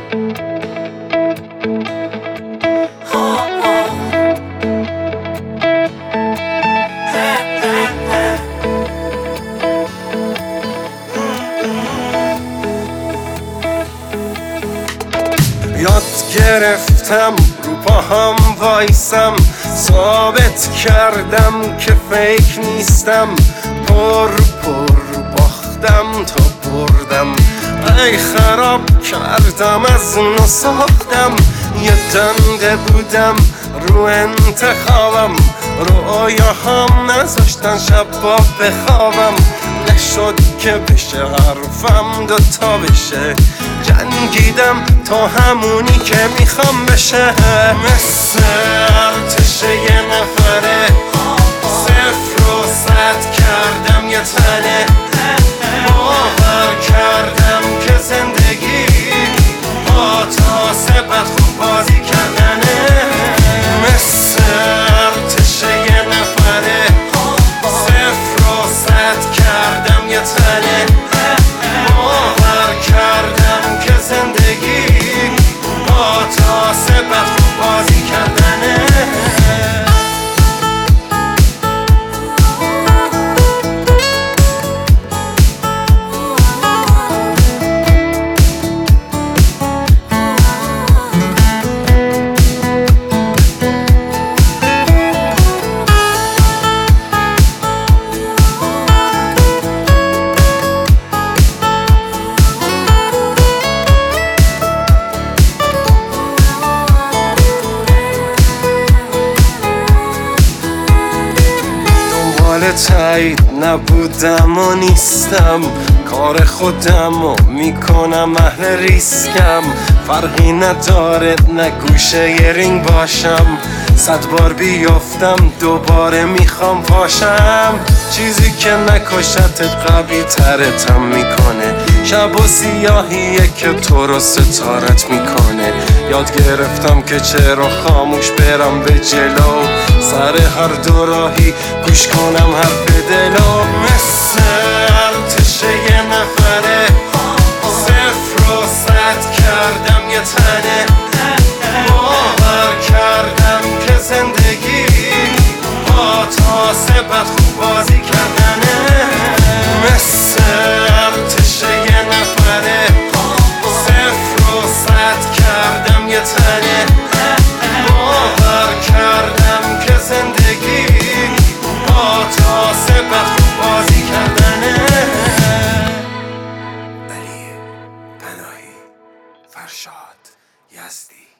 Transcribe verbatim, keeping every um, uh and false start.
یاد گرفتم رو پاهم وایسم، ثابت کردم که فیک نیستم، پر پر باختم تا بردم، ای خراب کردم از نو ساختم، یه دنده بودم رو انتخابم، رویاهام نذاشتن شبا بخوابم، نشد که بشه حرفم دوتا بشه، جنگیدم تا همونی که میخوام بشه، مثل ارتش یه نفره صفر و صد کردم یه تنه، باور کردم که زندگی با تاسه بد خوب بازی کردنه، مثل ارتش یه نفره صفر و صد کردم یه تنه، باور کردم که زندگی با تاسه بد خوب بازی کردنه. تایید نبودم و نیستم، کار خودم و میکنم اهل ریسکم، فرقی نداره نه گوشه یه رینگ باشم، صد بار بیافتم دوباره میخوام پاشم، چیزی که نکشتت قوی ترتم میکنه، شب و سیاهیه که تو رو ستارت میکنه، یاد گرفتم که چرا خاموش برم به جلو، سر هر دو راهی گوش کنم حرف دلو، مثل ارتش یه نفره صفر و صد کردم یه تنه، باور کردم که زندگی با تاسه بد خوب بازی کردنه، مثل ارتش یه نفره صفر و صد کردم یه تنه، باور کردم که زندگی با تاسه بد خوب بازی کردنه. علی پناهی، فرشاد یزدی.